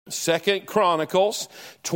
2 Chronicles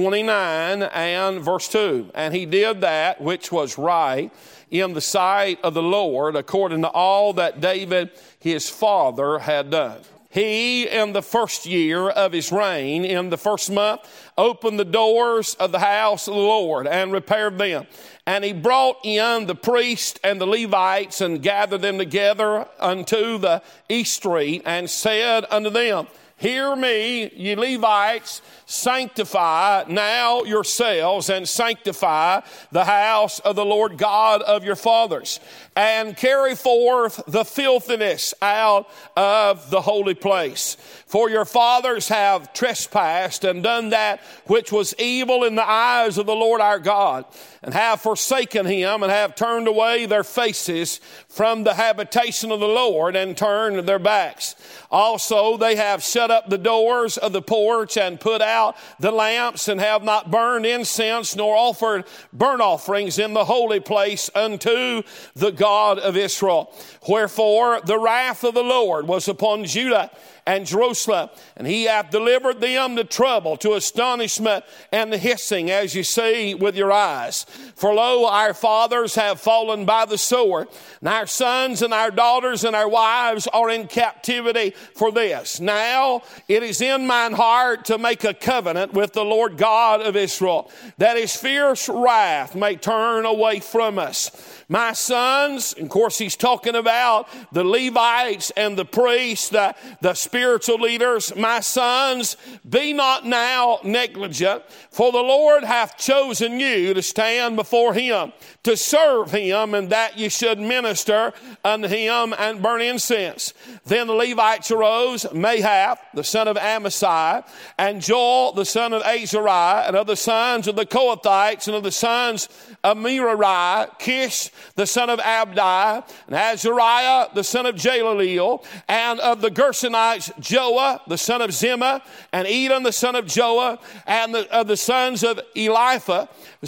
29 and verse 2. And he did that which was right in the sight of the Lord, according to all that David his father had done. He, in the first year of his reign, in the first month, opened the doors of the house of the Lord and repaired them. And he brought in the priests and the Levites and gathered them together unto the east street and said unto them, Hear me, ye Levites, sanctify now yourselves and sanctify the house of the Lord God of your fathers, and carry forth the filthiness out of the holy place. For your fathers have trespassed and done that which was evil in the eyes of the Lord our God, and have forsaken him, and have turned away their faces from the habitation of the Lord, and turned their backs. Also they have shut up the doors of the porch, and put out the lamps, and have not burned incense, nor offered burnt offerings in the holy place unto the God of Israel. Wherefore the wrath of the Lord was upon Judah and Jerusalem, and he hath delivered them to trouble, to astonishment, and to hissing, as you see with your eyes. For lo, our fathers have fallen by the sword, and our sons and our daughters and our wives are in captivity for this. Now it is in mine heart to make a covenant with the Lord God of Israel, that his fierce wrath may turn away from us. My sons, of course he's talking about the Levites and the priests, the spiritual leaders. My sons, be not now negligent, for the Lord hath chosen you to stand before him, to serve him, and that ye should minister unto him and burn incense. Then the Levites arose, Mahath, the son of Amasai, and Joel, the son of Azariah, and of the sons of the Kohathites, and of the sons of Merari, Kish, the son of Abdi, and Azariah, the son of Jaleel, and of the Gershonites, Joah, the son of Zimmah, and Eden, the son of Joah, and of the sons of Elipha,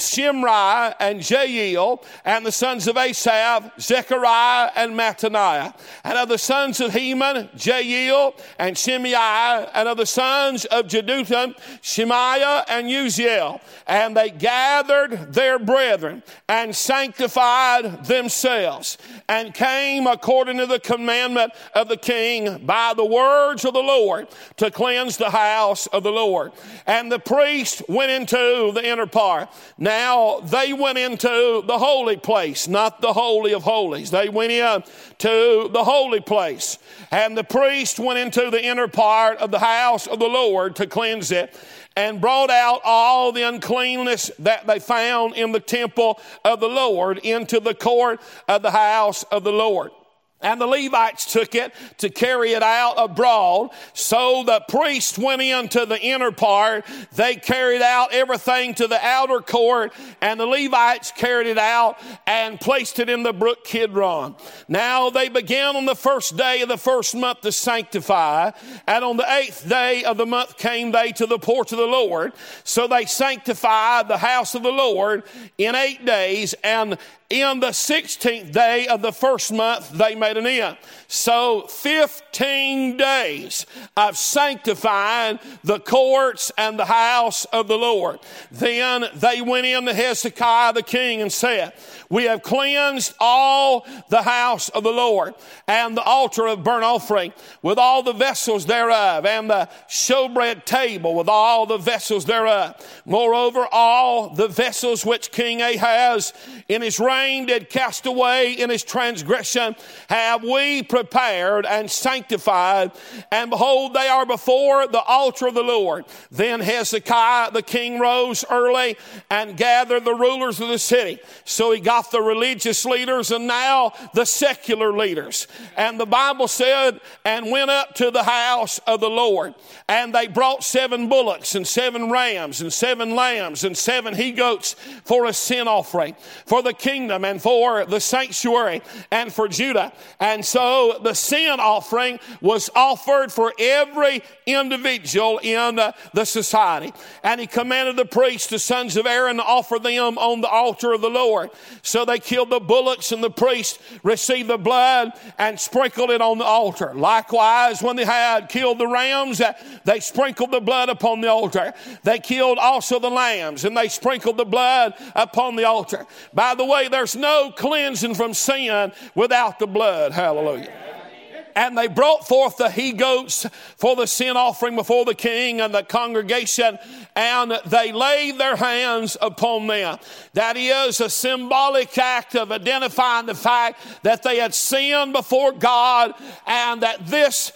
Shimri, and Jael, and the sons of Asaph, Zechariah, and Mattaniah, and of the sons of Heman, Jael, and Shimei, and of the sons of Jeduthun, Shemaiah, and Uziel. And they gathered their brethren, and sanctified themselves, and came according to the commandment of the king by the words of the Lord to cleanse the house of the Lord. And the priest went into the inner part. Now they went into the holy place, not the holy of holies. They went in to the holy place. And the priest went into the inner part of the house of the Lord to cleanse it, and brought out all the uncleanness that they found in the temple of the Lord into the court of the house of the Lord. And the Levites took it to carry it out abroad. So the priest went into the inner part. They carried out everything to the outer court, and the Levites carried it out and placed it in the brook Kidron. Now they began on the first day of the first month to sanctify, and on the 8th day of the month came they to the porch of the Lord. So they sanctified the house of the Lord in 8 days, and in the 16th day of the first month, they made an end. So 15 days of sanctifying the courts and the house of the Lord. Then they went in to Hezekiah the king and said, We have cleansed all the house of the Lord, and the altar of burnt offering with all the vessels thereof, and the showbread table with all the vessels thereof. Moreover, all the vessels which King Ahaz in his reign did cast away in his transgression have we prepared and sanctified, and behold, they are before the altar of the Lord. Then Hezekiah the king rose early and gathered the rulers of the city. So he got the religious leaders and now the secular leaders. And the Bible said, and went up to the house of the Lord, and they brought 7 bullocks and 7 rams and 7 lambs and 7 he-goats for a sin offering. For the king kingdom and for the sanctuary and for Judah. And so the sin offering was offered for every individual in the society. And he commanded the priests, the sons of Aaron, to offer them on the altar of the Lord. So they killed the bullocks, and the priest received the blood and sprinkled it on the altar. Likewise, when they had killed the rams, they sprinkled the blood upon the altar. They killed also the lambs, and they sprinkled the blood upon the altar. By the way, there's no cleansing from sin without the blood. Hallelujah. And they brought forth the he-goats for the sin offering before the king and the congregation, and they laid their hands upon them. That is a symbolic act of identifying the fact that they had sinned before God, and that this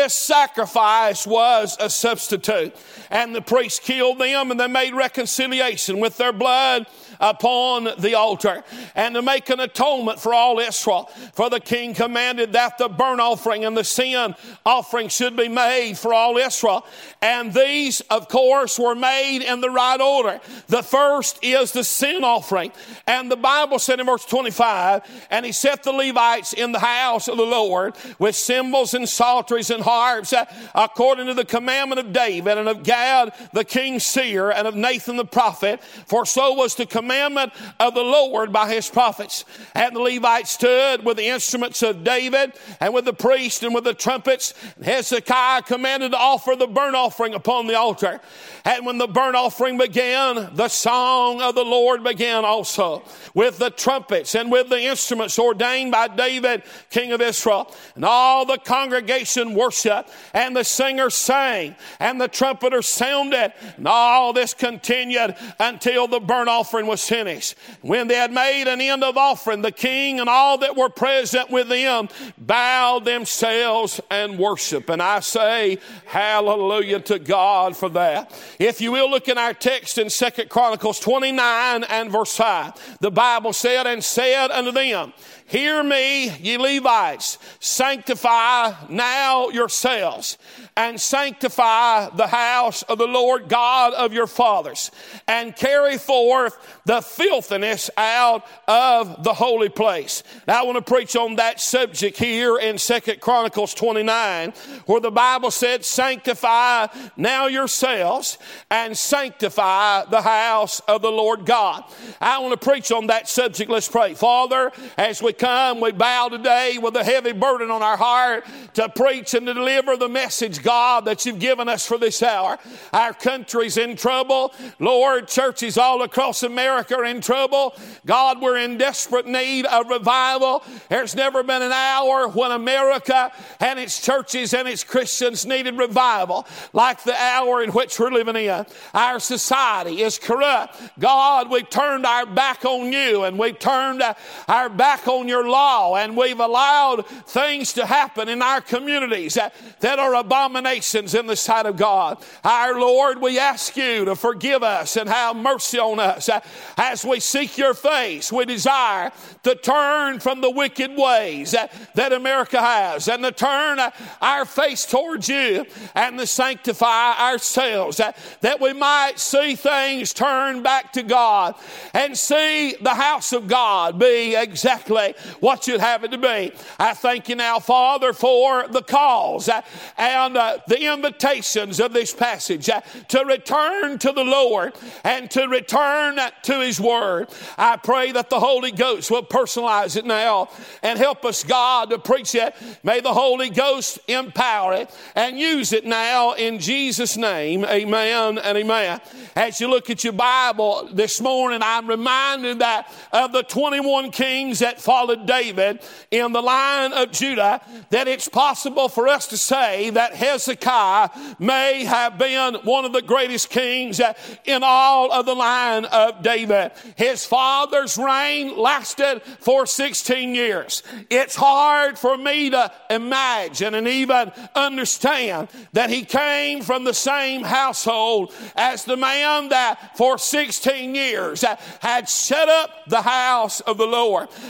sacrifice was a substitute. And the priests killed them, and they made reconciliation with their blood upon the altar, and to make an atonement for all Israel. For the king commanded that the burnt offering and the sin offering should be made for all Israel. And these, of course, were made in the right order. The first is the sin offering. And the Bible said in verse 25, and he set the Levites in the house of the Lord with cymbals and psalteries and harps, according to the commandment of David and of Gad the king's seer and of Nathan the prophet. For so was the commandment of the Lord by his prophets. And the Levites stood with the instruments of David and with the priests and with the trumpets. Hezekiah commanded to offer the burnt offering upon the altar. And when the burnt offering began, the song of the Lord began also, with the trumpets and with the instruments ordained by David, king of Israel. And all the congregation worshiped, and the singers sang, and the trumpeters sounded. And all this continued until the burnt offering was finished. When they had made an end of offering, the king and all that were present with them bowed themselves and worshiped. And I say hallelujah to God for that. If you will look in our text in 2 Chronicles 29 and verse 5, the Bible said, and said unto them, hear me, ye Levites, sanctify now yourselves, and sanctify the house of the Lord God of your fathers, and carry forth the filthiness out of the holy place. Now I want to preach on that subject here in 2 Chronicles 29, where the Bible said, sanctify now yourselves, and sanctify the house of the Lord God. I want to preach on that subject. Let's pray. Father, as we come, we bow today with a heavy burden on our heart to preach and to deliver the message, God, that you've given us for this hour. Our country's in trouble. Lord, churches all across America are in trouble. God, we're in desperate need of revival. There's never been an hour when America and its churches and its Christians needed revival like the hour in which we're living in. Our society is corrupt. God, we've turned our back on you, and we've turned our back on your law, and we've allowed things to happen in our communities that are abominations in the sight of God. Our Lord, we ask you to forgive us and have mercy on us. As we seek your face, we desire to turn from the wicked ways that America has, and to turn our face towards you, and to sanctify ourselves, that we might see things turn back to God, and see the house of God be exactly what you'd have it to be. I thank you now, Father, for the calls and the invitations of this passage to return to the Lord and to return to his word. I pray that the Holy Ghost will personalize it now and help us, God, to preach it. May the Holy Ghost empower it and use it now in Jesus' name. Amen and amen. As you look at your Bible this morning, I'm reminded that of the 21 kings that followed David in the line of Judah, that it's possible for us to say that Hezekiah may have been one of the greatest kings in all of the line of David. His father's reign lasted for 16 years. It's hard for me to imagine and even understand that he came from the same household as the man that for 16 years had set up the house of the Lord. And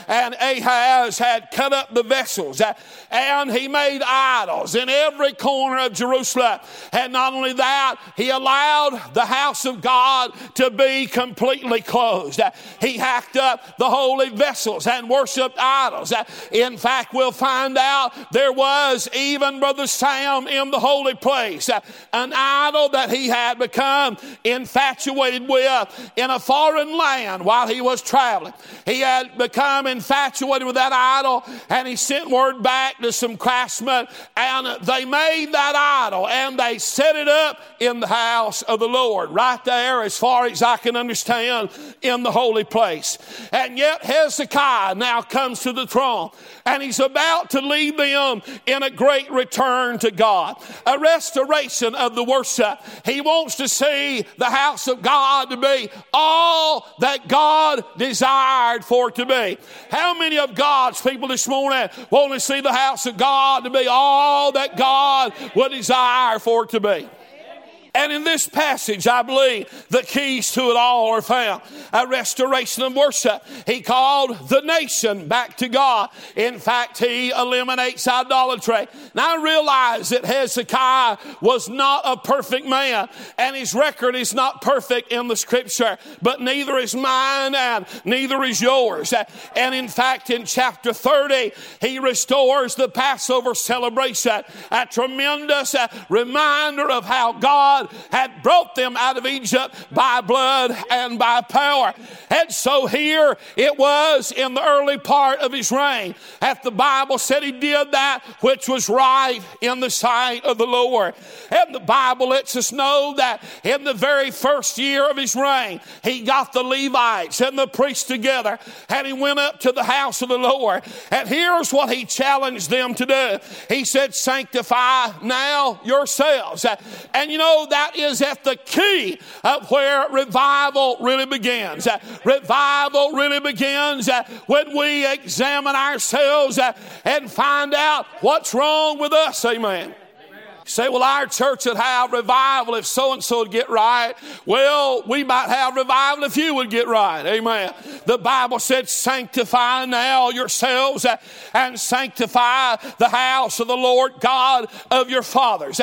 Ahaz had cut up the vessels and he made idols in every corner of Jerusalem. And not only that, he allowed the house of God to be completely closed. He hacked up the holy vessels and worshiped idols. In fact, we'll find out there was even, Brother Sam, in the holy place, an idol that he had become infatuated with in a foreign land while he was traveling. He had become infatuated with that idol, and he sent word back to some craftsmen, and they made that idol and they set it up in the house of the Lord, right there, as far as I can understand, in the holy place. And yet Hezekiah now comes to the throne, and he's about to lead them in a great return to God, a restoration of the worship. He wants to see the house of God to be all that God desired for it to be. How many of God's people this morning want to see the house of God to be all that God would desire for it to be? And in this passage, I believe the keys to it all are found. A restoration of worship. He called the nation back to God. In fact, he eliminates idolatry. Now I realize that Hezekiah was not a perfect man, and his record is not perfect in the scripture, but neither is mine and neither is yours. And in fact, in chapter 30, he restores the Passover celebration, a tremendous reminder of how God had brought them out of Egypt by blood and by power. And so here it was in the early part of his reign that the Bible said he did that which was right in the sight of the Lord. And the Bible lets us know that in the very first year of his reign, he got the Levites and the priests together, and he went up to the house of the Lord. And here's what he challenged them to do. He said, sanctify now yourselves. And you know, that is at the key of where revival really begins. Revival really begins when we examine ourselves and find out what's wrong with us. Amen. Say, well, our church would have revival if so-and-so would get right. Well, we might have revival if you would get right. Amen. The Bible said, sanctify now yourselves and sanctify the house of the Lord God of your fathers.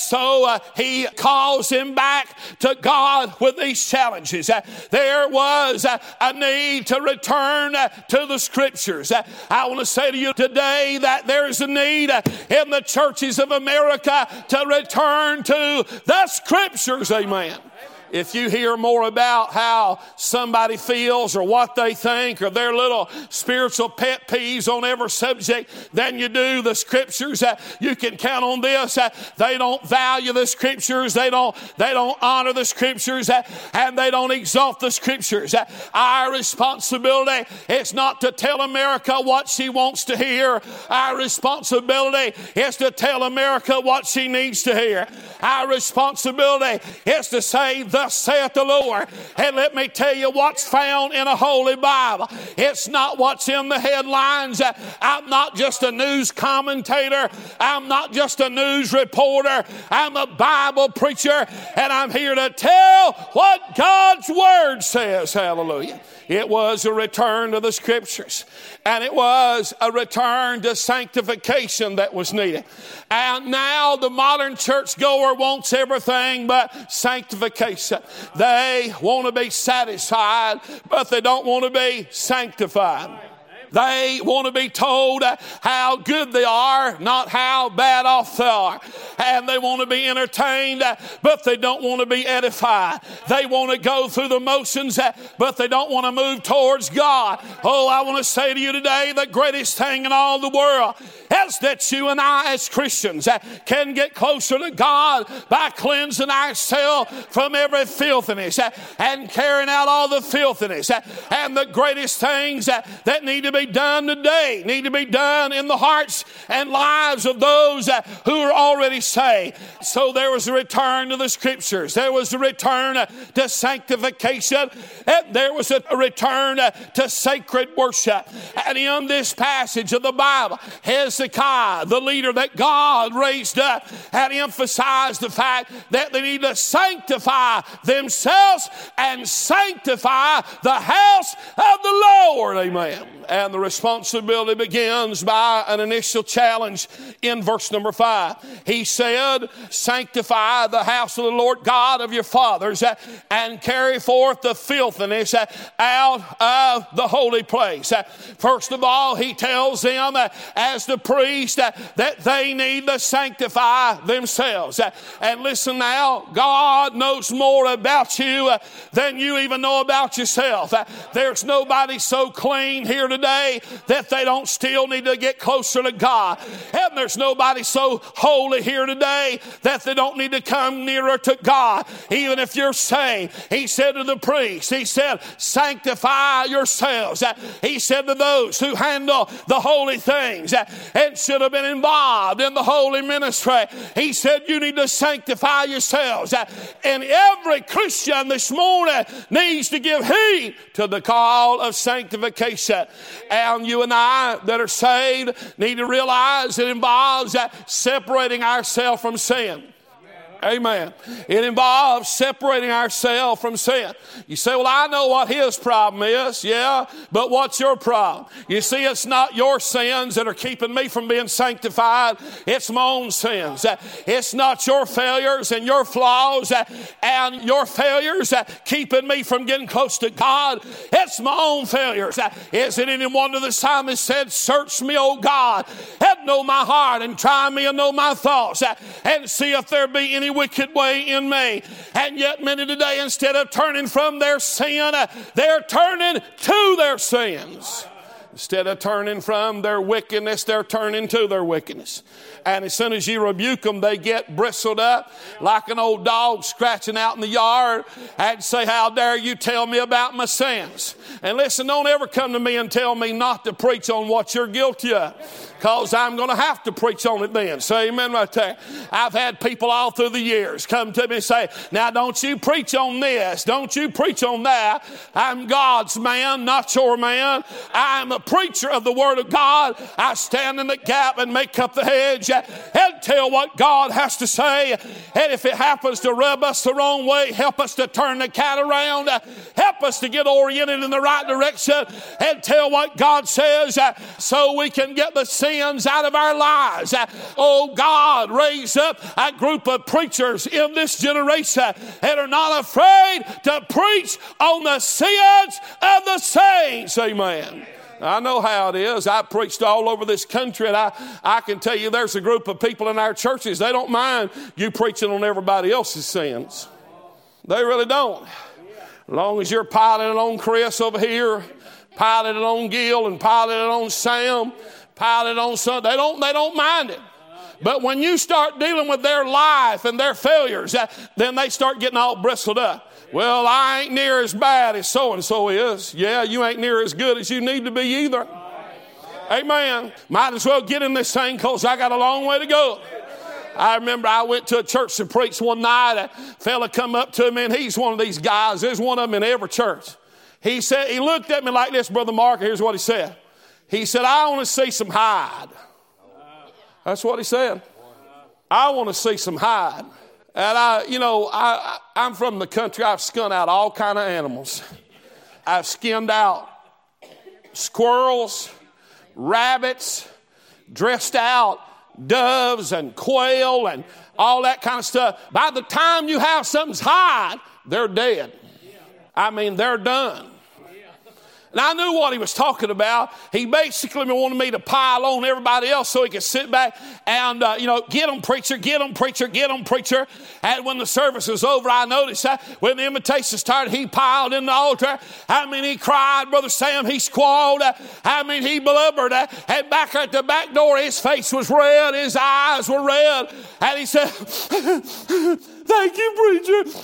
So he calls him back to God with these challenges. There was a need to return to the scriptures. I want to say to you today that there is a need in the churches of America to return to the scriptures. Amen. If you hear more about how somebody feels or what they think or their little spiritual pet peeves on every subject than you do the scriptures, you can count on this. They don't value the scriptures. They don't honor the scriptures, and they don't exalt the scriptures. Our responsibility is not to tell America what she wants to hear. Our responsibility is to tell America what she needs to hear. Our responsibility is to say, thus saith the Lord. And let me tell you what's found in a holy Bible. It's not what's in the headlines. I'm not just a news commentator. I'm not just a news reporter. I'm a Bible preacher, and I'm here to tell what God's Word says. Hallelujah. It was a return to the scriptures, and it was a return to sanctification that was needed. And now the modern churchgoer wants everything but sanctification. They want to be satisfied, but they don't want to be sanctified. They want to be told how good they are, not how bad off they are. And they want to be entertained, but they don't want to be edified. They want to go through the motions, but they don't want to move towards God. Oh, I want to say to you today, the greatest thing in all the world is that you and I as Christians can get closer to God by cleansing ourselves from every filthiness and carrying out all the filthiness. And the greatest things that need to be done today need to be done in the hearts and lives of those who are already saved. So there was a return to the scriptures. There was a return to sanctification. And there was a return to sacred worship. And in this passage of the Bible, Hezekiah, the leader that God raised up, had emphasized the fact that they need to sanctify themselves and sanctify the house of the Lord. Amen. And And the responsibility begins by an initial challenge in verse number 5. He said, sanctify the house of the Lord God of your fathers and carry forth the filthiness out of the holy place. First of all, he tells them as the priest that they need to sanctify themselves. And listen now, God knows more about you than you even know about yourself. There's nobody so clean here today that they don't still need to get closer to God. And there's nobody so holy here today that they don't need to come nearer to God. Even if you're saved, he said to the priest, he said, sanctify yourselves. He said to those who handle the holy things and should have been involved in the holy ministry, he said, you need to sanctify yourselves. And every Christian this morning needs to give heed to the call of sanctification. And you and I that are saved need to realize it involves separating ourselves from sin. Amen. It involves separating ourselves from sin. You say, well, I know what his problem is. Yeah, but what's your problem? You see, it's not your sins that are keeping me from being sanctified. It's my own sins. It's not your failures and your flaws and your failures keeping me from getting close to God. It's my own failures. Is it any wonder the psalmist said, search me, O God, and know my heart, and try me and know my thoughts, and see if there be any wicked way in me. And yet many today, instead of turning from their sin, they're turning to their sins. Instead of turning from their wickedness, they're turning to their wickedness. And as soon as you rebuke them, they get bristled up like an old dog scratching out in the yard and say, how dare you tell me about my sins? And listen, don't ever come to me and tell me not to preach on what you're guilty of, because I'm going to have to preach on it then. Say amen right there. I've had people all through the years come to me and say, now don't you preach on this, don't you preach on that. I'm God's man, not your man. I'm a preacher of the Word of God. I stand in the gap and make up the hedge and tell what God has to say. And if it happens to rub us the wrong way, help us to turn the cat around. Help us to get oriented in the right direction and tell what God says so we can get the sins out of our lives. Oh God, raise up a group of preachers in this generation that are not afraid to preach on the sins of the saints. Amen. I know how it is. I preached all over this country, and I can tell you there's a group of people in our churches, they don't mind you preaching on everybody else's sins. They really don't. As long as you're piling it on Chris over here, piling it on Gil, and piling it on Sam, piling it on some, they don't mind it. But when you start dealing with their life and their failures, then they start getting all bristled up. Well, I ain't near as bad as so-and-so is. Yeah, you ain't near as good as you need to be either. Amen. Might as well get in this thing because I got a long way to go. I remember I went to a church to preach one night. A fella come up to me, and he's one of these guys. There's one of them in every church. He said, he looked at me like this, Brother Mark. Here's what he said. He said, I want to see some hide. That's what he said. I want to see some hide. And I'm from the country. I've skinned out all kind of animals. I've skinned out squirrels, rabbits, dressed out doves and quail and all that kind of stuff. By the time you have something's hide, they're dead. I mean, they're done. And I knew what he was talking about. He basically wanted me to pile on everybody else so he could sit back and, get them, preacher, get them, preacher, get them, preacher. And when the service was over, I noticed that when the invitation started, he piled in the altar. He cried, Brother Sam, he squalled. He blubbered. And back at the back door, his face was red, his eyes were red. And he said, thank you, preacher.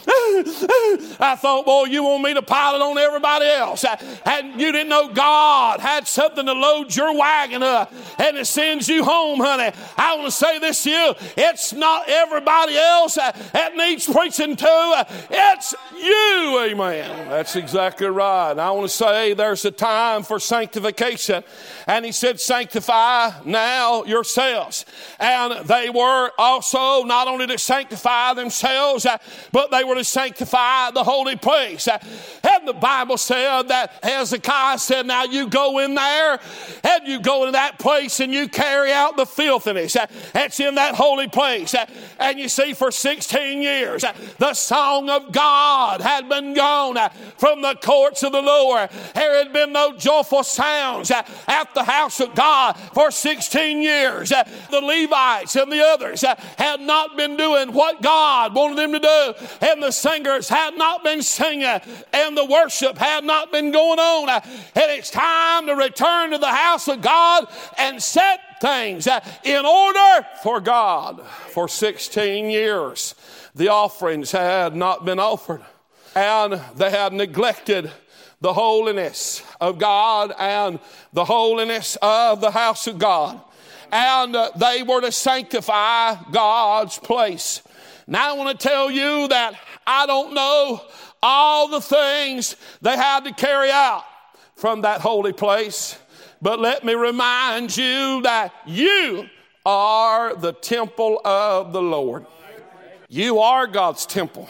I thought, boy, you want me to pile it on everybody else. And you didn't know God had something to load your wagon up and it sends you home, honey. I want to say this to you. It's not everybody else that needs preaching to. It's you. Amen. That's exactly right. And I want to say there's a time for sanctification. And he said, sanctify now yourselves. And they were also not only to sanctify themselves, but they were to sanctify the holy place. And And the Bible said that Hezekiah said, now you go in there and you go into that place and you carry out the filthiness that's in that holy place. And you see, for 16 years, the song of God had been gone from the courts of the Lord. There had been no joyful sounds at the house of God for 16 years. The Levites and the others had not been doing what God wanted them to do, and the singers had not been singing, and the worship had not been going on. And it's time to return to the house of God and set things in order for God. For 16 years, the offerings had not been offered, and they had neglected the holiness of God and the holiness of the house of God. And they were to sanctify God's place. Now I want to tell you that I don't know all the things they had to carry out from that holy place, but let me remind you that you are the temple of the Lord. You are God's temple.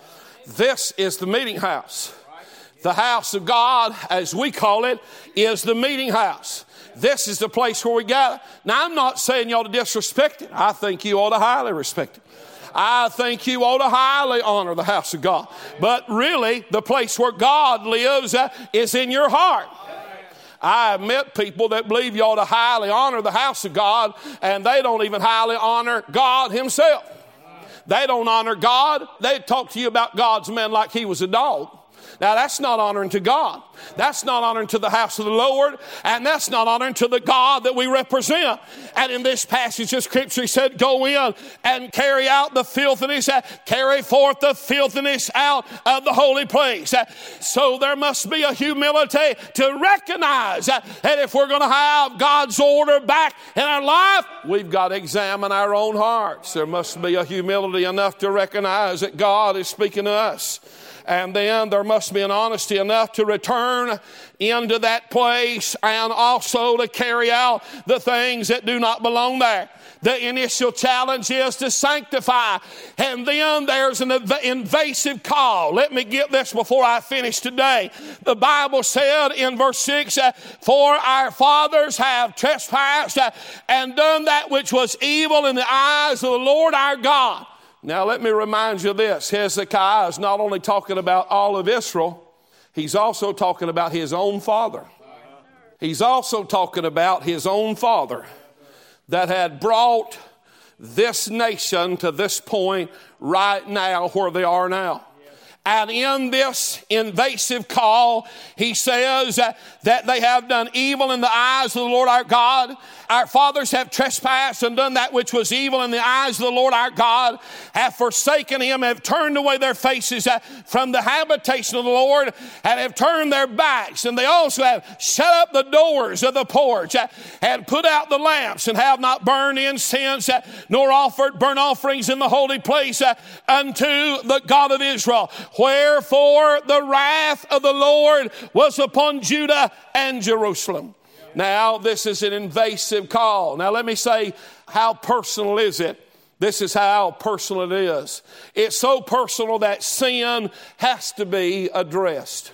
This is the meeting house. The house of God, as we call it, is the meeting house. This is the place where we gather. Now, I'm not saying you ought to disrespect it. I think you ought to highly respect it. I think you ought to highly honor the house of God. But really, the place where God lives is in your heart. I have met people that believe you ought to highly honor the house of God, and they don't even highly honor God himself. They don't honor God. They talk to you about God's man like he was a dog. Now, that's not honoring to God. That's not honoring to the house of the Lord. And that's not honoring to the God that we represent. And in this passage of Scripture, he said, go in and carry out the filthiness, carry forth the filthiness out of the holy place. So there must be a humility to recognize that if we're going to have God's order back in our life, we've got to examine our own hearts. There must be a humility enough to recognize that God is speaking to us. And then there must be an honesty enough to return into that place and also to carry out the things that do not belong there. The initial challenge is to sanctify. And then there's an invasive call. Let me get this before I finish today. The Bible said in verse 6, for our fathers have trespassed and done that which was evil in the eyes of the Lord our God. Now, let me remind you of this. Hezekiah is not only talking about all of Israel, he's also talking about his own father. He's also talking about his own father that had brought this nation to this point right now where they are now. And in this invasive call, he says that they have done evil in the eyes of the Lord our God. Our fathers have trespassed and done that which was evil in the eyes of the Lord our God, have forsaken him, have turned away their faces from the habitation of the Lord, and have turned their backs. And they also have shut up the doors of the porch, and put out the lamps, and have not burned incense, nor offered burnt offerings in the holy place unto the God of Israel. Wherefore the wrath of the Lord was upon Judah and Jerusalem. Now, this is an invasive call. Now, let me say, how personal is it? This is how personal it is. It's so personal that sin has to be addressed.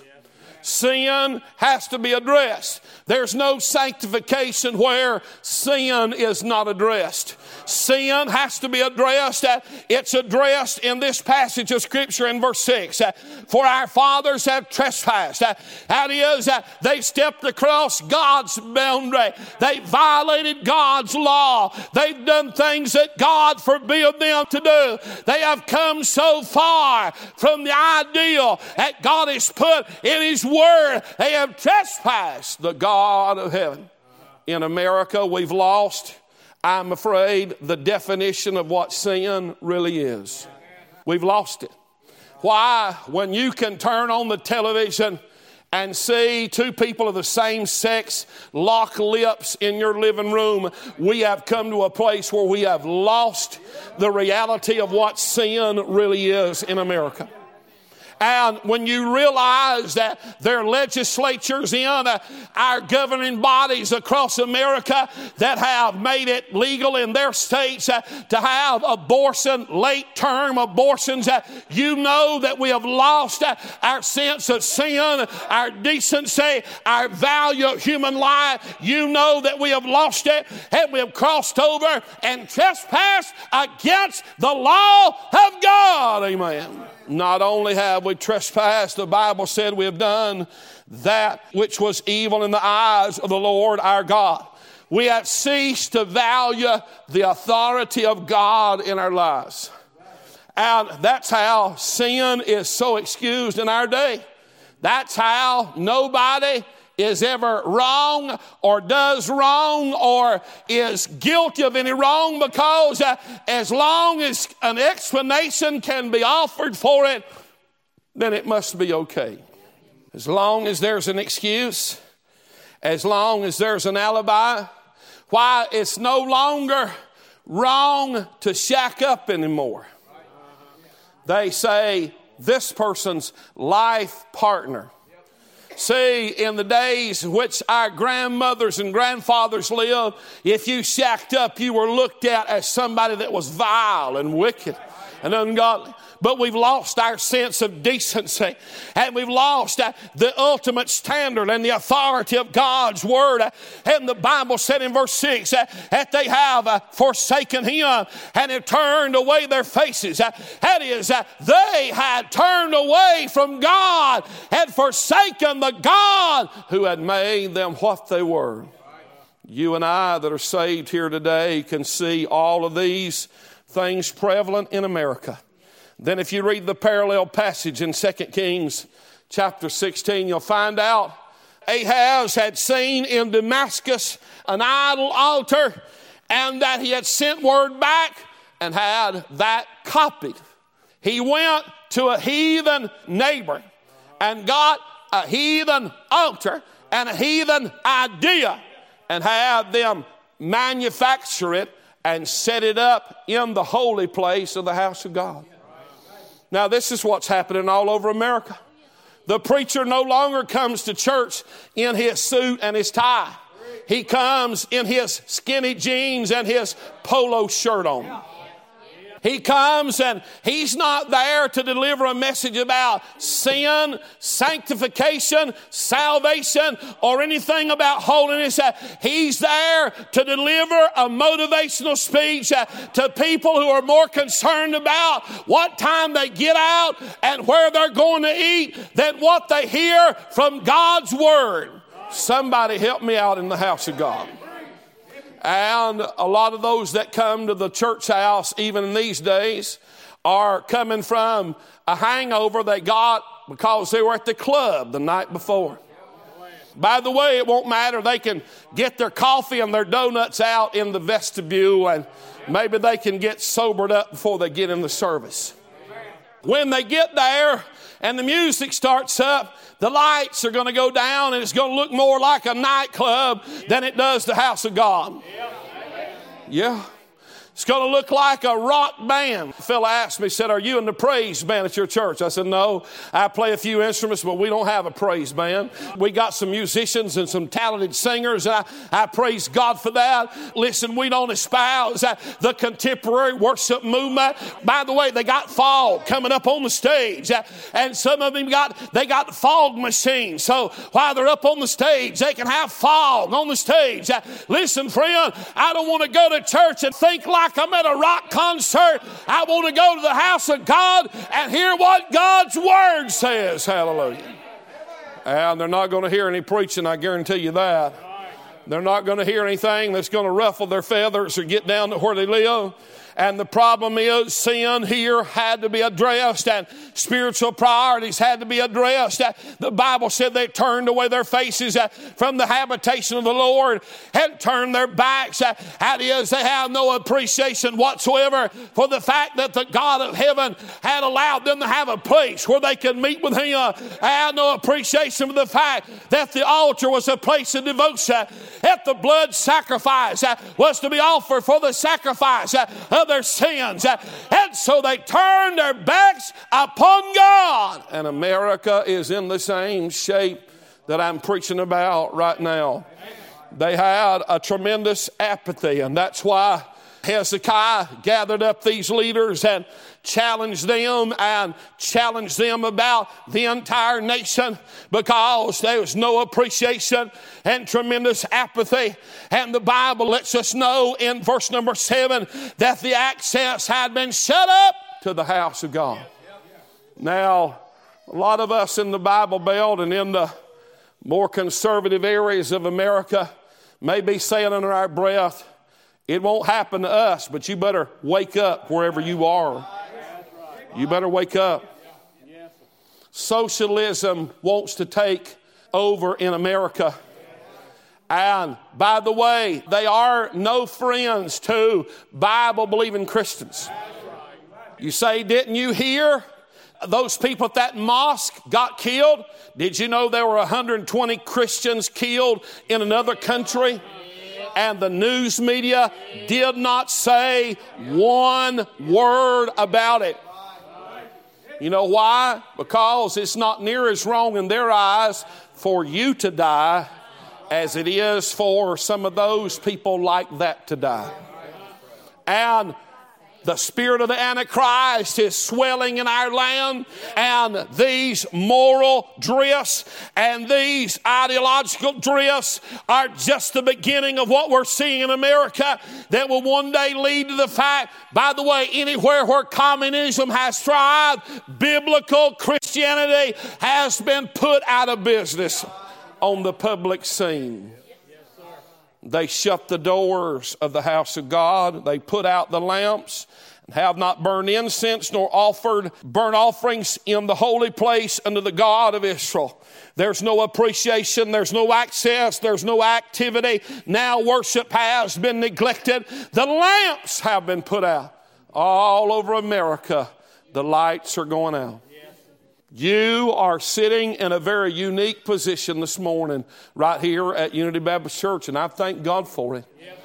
Sin has to be addressed. There's no sanctification where sin is not addressed. Sin has to be addressed. It's addressed in this passage of Scripture in verse 6. For our fathers have trespassed. That is, they stepped across God's boundary. They violated God's law. They've done things that God forbid them to do. They have come so far from the ideal that God has put in His Word. They have trespassed the God of heaven. In America, we've lost, I'm afraid, the definition of what sin really is. We've lost it. Why? When you can turn on the television and see two people of the same sex lock lips in your living room, we have come to a place where we have lost the reality of what sin really is in America. And when you realize that there are legislatures in our governing bodies across America that have made it legal in their states to have abortion, late-term abortions, you know that we have lost our sense of sin, our decency, our value of human life. You know that we have lost it, and we have crossed over and trespassed against the law of God. Amen. Not only have we trespassed, the Bible said we have done that which was evil in the eyes of the Lord our God. We have ceased to value the authority of God in our lives. And that's how sin is so excused in our day. That's how nobody is ever wrong or does wrong or is guilty of any wrong, because as long as an explanation can be offered for it, then it must be okay. As long as there's an excuse, as long as there's an alibi, why it's no longer wrong to shack up anymore. They say this person's life partner. See, in the days in which our grandmothers and grandfathers lived, if you shacked up, you were looked at as somebody that was vile and wicked and ungodly. But we've lost our sense of decency, and we've lost the ultimate standard and the authority of God's word. And the Bible said in verse 6 that they have forsaken him and have turned away their faces. That is, they had turned away from God and forsaken the God who had made them what they were. You and I that are saved here today can see all of these things prevalent in America. Then if you read the parallel passage in 2 Kings chapter 16, you'll find out Ahaz had seen in Damascus an idol altar, and that he had sent word back and had that copied. He went to a heathen neighbor and got a heathen altar and a heathen idea and had them manufacture it and set it up in the holy place of the house of God. Now, this is what's happening all over America. The preacher no longer comes to church in his suit and his tie. He comes in his skinny jeans and his polo shirt on. He comes and he's not there to deliver a message about sin, sanctification, salvation, or anything about holiness. He's there to deliver a motivational speech to people who are more concerned about what time they get out and where they're going to eat than what they hear from God's word. Somebody help me out in the house of God. And a lot of those that come to the church house, even in these days, are coming from a hangover they got because they were at the club the night before. By the way, it won't matter. They can get their coffee and their donuts out in the vestibule, and maybe they can get sobered up before they get in the service. When they get there and the music starts up, the lights are going to go down, and it's going to look more like a nightclub than it does the house of God. Yeah. It's going to look like a rock band. A fella asked me, said, "Are you in the praise band at your church?" I said, "No, I play a few instruments, but we don't have a praise band. We got some musicians and some talented singers, and I praise God for that. Listen, we don't espouse the contemporary worship movement. By the way, they got fog coming up on the stage, and some of them got fog machines. So while they're up on the stage, they can have fog on the stage. Listen, friend, I don't want to go to church and think like I'm at a rock concert. I want to go to the house of God and hear what God's word says." Hallelujah. And they're not going to hear any preaching, I guarantee you that. They're not going to hear anything that's going to ruffle their feathers or get down to where they live. And the problem is, sin here had to be addressed, and spiritual priorities had to be addressed. The Bible said they turned away their faces from the habitation of the Lord and turned their backs. That is, they have no appreciation whatsoever for the fact that the God of heaven had allowed them to have a place where they could meet with Him. They had no appreciation for the fact that the altar was a place of devotion, that the blood sacrifice was to be offered for the sacrifice of of their sins. And so they turned their backs upon God. And America is in the same shape that I'm preaching about right now. They had a tremendous apathy, and that's why Hezekiah gathered up these leaders and challenged them about the entire nation, because there was no appreciation and tremendous apathy. And the Bible lets us know in verse number 7 that the access had been shut up to the house of God. Now, a lot of us in the Bible Belt and in the more conservative areas of America may be saying under our breath, it won't happen to us, but you better wake up wherever you are. You better wake up. Socialism wants to take over in America. And by the way, they are no friends to Bible-believing Christians. You say, didn't you hear those people at that mosque got killed? Did you know there were 120 Christians killed in another country? And the news media did not say one word about it. You know why? Because it's not near as wrong in their eyes for you to die as it is for some of those people like that to die. And the spirit of the Antichrist is swelling in our land, and these moral drifts and these ideological drifts are just the beginning of what we're seeing in America that will one day lead to the fact, by the way, anywhere where communism has thrived, biblical Christianity has been put out of business on the public scene. They shut the doors of the house of God. They put out the lamps and have not burned incense nor offered burnt offerings in the holy place unto the God of Israel. There's no appreciation. There's no access. There's no activity. Now worship has been neglected. The lamps have been put out. All over America, the lights are going out. You are sitting in a very unique position this morning right here at Unity Baptist Church, and I thank God for it.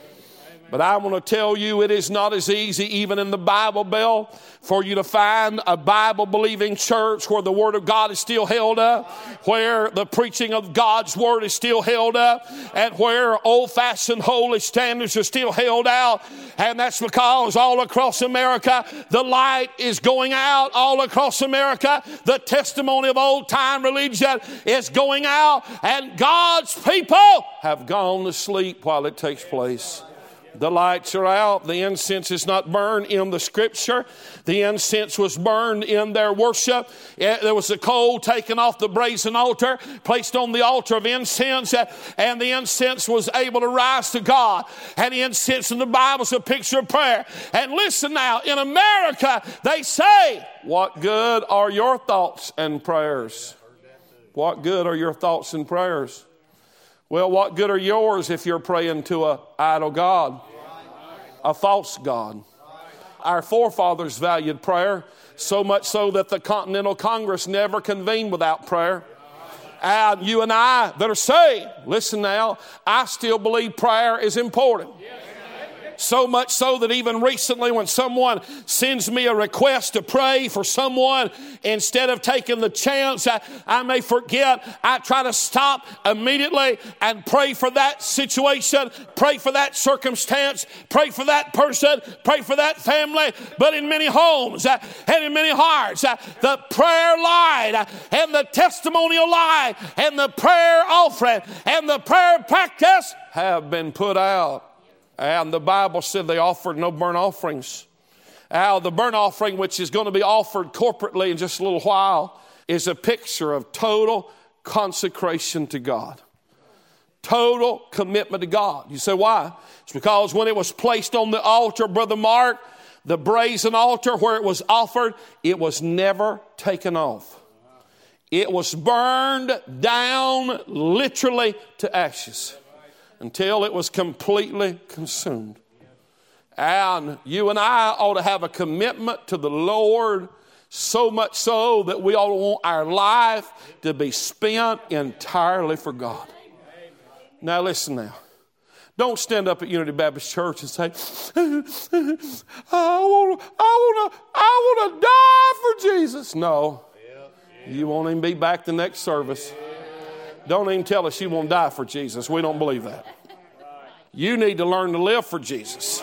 But I want to tell you, it is not as easy, even in the Bible Belt, for you to find a Bible-believing church where the Word of God is still held up, where the preaching of God's Word is still held up, and where old-fashioned holy standards are still held out. And that's because all across America, the light is going out. All across America, the testimony of old-time religion is going out, and God's people have gone to sleep while it takes place. The lights are out. The incense is not burned in the Scripture. The incense was burned in their worship. There was the coal taken off the brazen altar, placed on the altar of incense, and the incense was able to rise to God. And the incense in the Bible is a picture of prayer. And listen now, in America, they say, what good are your thoughts and prayers? What good are your thoughts and prayers? Well, what good are yours if you're praying to an idol God, a false God? Our forefathers valued prayer, so much so that the Continental Congress never convened without prayer. And you and I that are saved, listen now, I still believe prayer is important. So much so that even recently when someone sends me a request to pray for someone, instead of taking the chance I may forget, I try to stop immediately and pray for that situation, pray for that circumstance, pray for that person, pray for that family. But in many homes and in many hearts, the prayer light and the testimonial light and the prayer offering and the prayer practice have been put out. And the Bible said they offered no burnt offerings. The burnt offering, which is going to be offered corporately in just a little while, is a picture of total consecration to God. Total commitment to God. You say, why? It's because when it was placed on the altar, Brother Mark, the brazen altar where it was offered, it was never taken off. It was burned down literally to ashes until it was completely consumed. And you and I ought to have a commitment to the Lord, so much so that we ought to want our life to be spent entirely for God. Now listen now. Don't stand up at Unity Baptist Church and say, I want to die for Jesus. No, you won't even be back the next service. Don't even tell us you won't die for Jesus. We don't believe that. You need to learn to live for Jesus.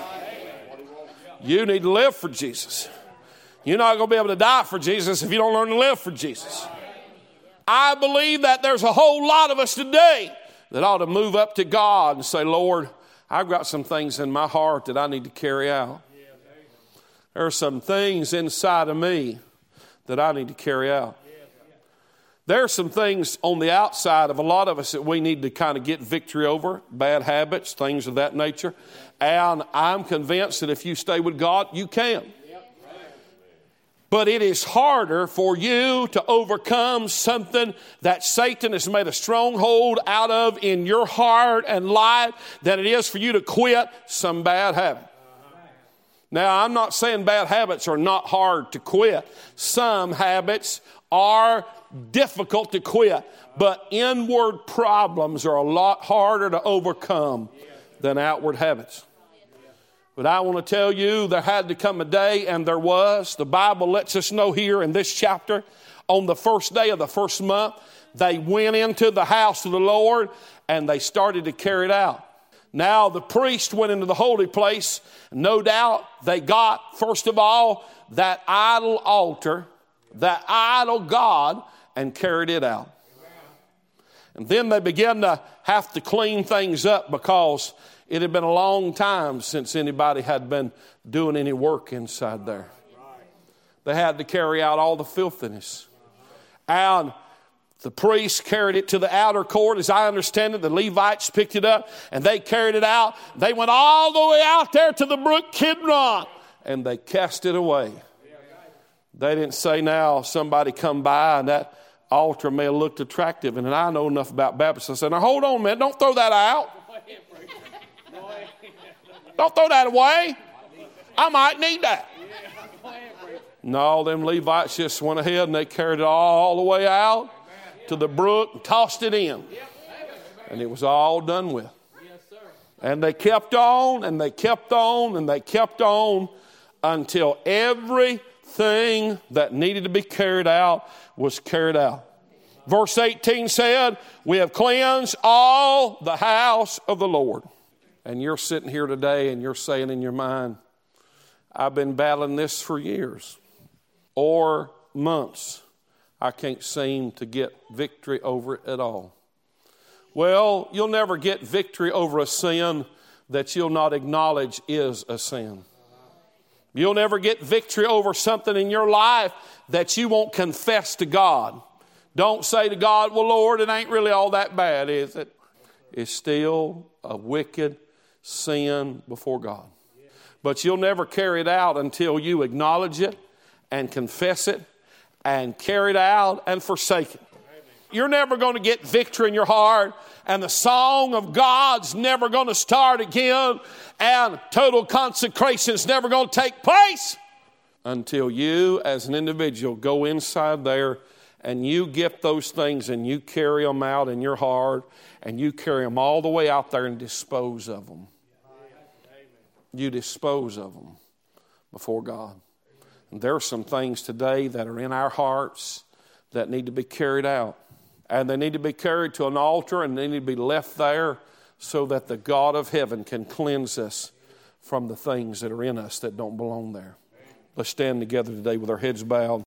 You need to live for Jesus. You're not going to be able to die for Jesus if you don't learn to live for Jesus. I believe that there's a whole lot of us today that ought to move up to God and say, Lord, I've got some things in my heart that I need to carry out. There are some things inside of me that I need to carry out. There are some things on the outside of a lot of us that we need to kind of get victory over, bad habits, things of that nature. And I'm convinced that if you stay with God, you can. But it is harder for you to overcome something that Satan has made a stronghold out of in your heart and life than it is for you to quit some bad habit. Now, I'm not saying bad habits are not hard to quit. Some habits are difficult to quit, but inward problems are a lot harder to overcome than outward habits. But I want to tell you, there had to come a day, and there was. The Bible lets us know here in this chapter, on the first day of the first month, they went into the house of the Lord, and they started to carry it out. Now, the priest went into the holy place. No doubt they got, first of all, that idol altar, that idol God, and carried it out. And then they began to have to clean things up because it had been a long time since anybody had been doing any work inside there. They had to carry out all the filthiness. And the priests carried it to the outer court. As I understand it, the Levites picked it up and they carried it out. They went all the way out there to the brook Kidron and they cast it away. They didn't say, now somebody come by and that altar may have looked attractive. And I know enough about Baptists. I said, now hold on a minute, don't throw that out. Don't throw that away. I might need that. No, them Levites just went ahead and they carried it all the way out to the brook and tossed it in. And it was all done with. And they kept on and they kept on and they kept on until everything that needed to be carried out was carried out. Verse 18 said, we have cleansed all the house of the Lord. And you're sitting here today and you're saying in your mind, I've been battling this for years or months. I can't seem to get victory over it at all. Well, you'll never get victory over a sin that you'll not acknowledge is a sin. You'll never get victory over something in your life that you won't confess to God. Don't say to God, well, Lord, it ain't really all that bad, is it? It's still a wicked sin before God. But you'll never carry it out until you acknowledge it and confess it and carry it out and forsake it. You're never going to get victory in your heart, and the song of God's never going to start again, and total consecration is never going to take place until you as an individual go inside there and you get those things and you carry them out in your heart and you carry them all the way out there and dispose of them. You dispose of them before God. And there are some things today that are in our hearts that need to be carried out. And they need to be carried to an altar and they need to be left there so that the God of heaven can cleanse us from the things that are in us that don't belong there. Let's stand together today with our heads bowed.